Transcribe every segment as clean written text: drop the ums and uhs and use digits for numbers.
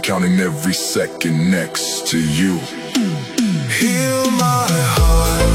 counting every second next to you. Heal my heart.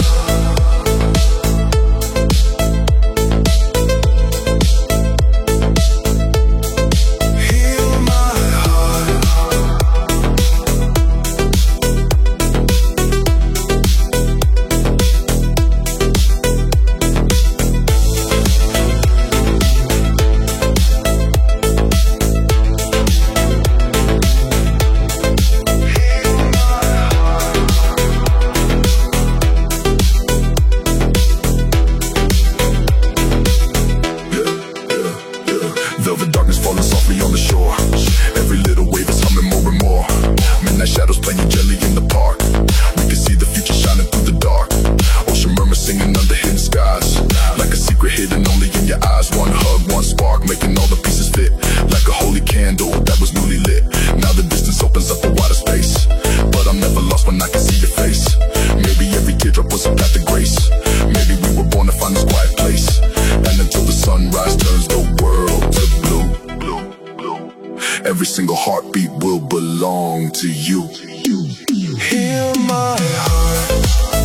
Velvet darkness falling softly on the shore. Every little wave is humming more and more. Midnight shadows playing gently in the park. We can see the future shining through the dark. Ocean murmurs singing under hidden skies. Like a secret hidden only in your eyes. One hug, one spark, making all the pieces fit. Like a holy candle that was newly lit. Now the distance opens up a wider space. But I'm never lost when I can see your face. Maybe every teardrop was a path to grace. Maybe we were born to find this quiet place. And until the sunrise turns the world to blue, every single heartbeat will belong to you. Heal my heart.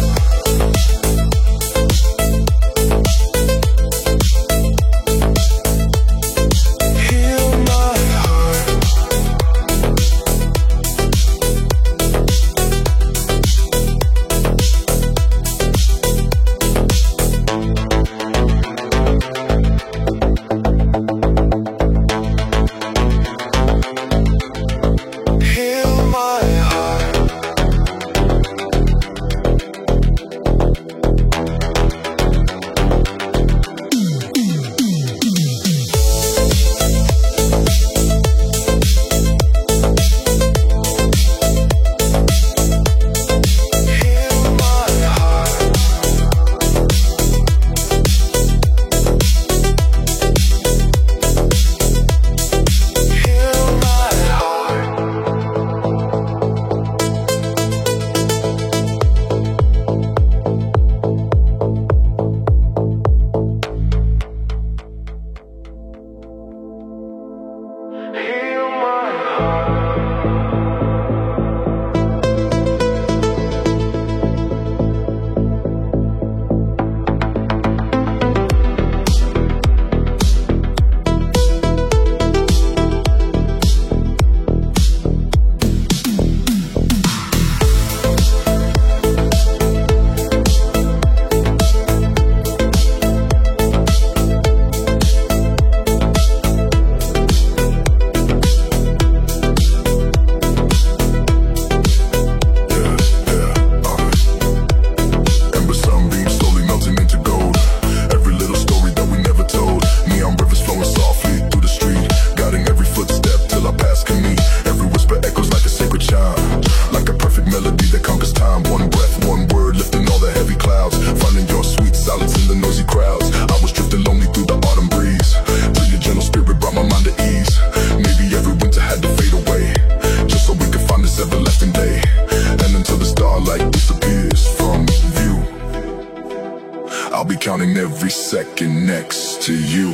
I'll be counting every second next to you.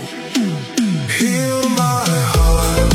Heal my heart.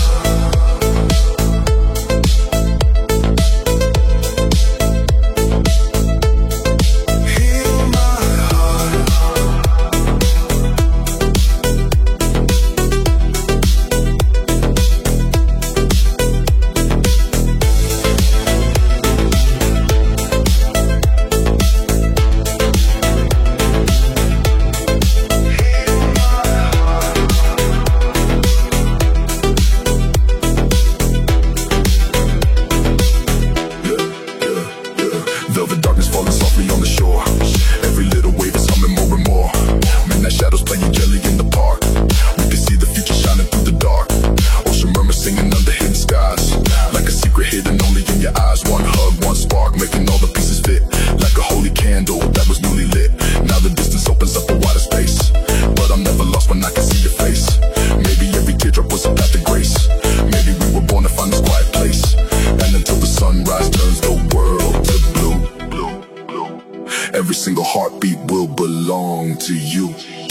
Velvet darkness falling softly on the shore. Every little wave is humming more and more. Midnight shadows playing gently in the park. We can see the future shining through the dark. Ocean murmurs singing under hidden skies. Like a secret hidden only in your eyes. One hug, one spark, making all the pieces fit. Like a holy candle that was newly lit. Now the distance opens up a wider space. But I'm never lost when I can see your face. Maybe every teardrop was a path to grace. Maybe we were born to find this quiet place. And until the sunrise turns the world to blue, every single heartbeat will belong to you.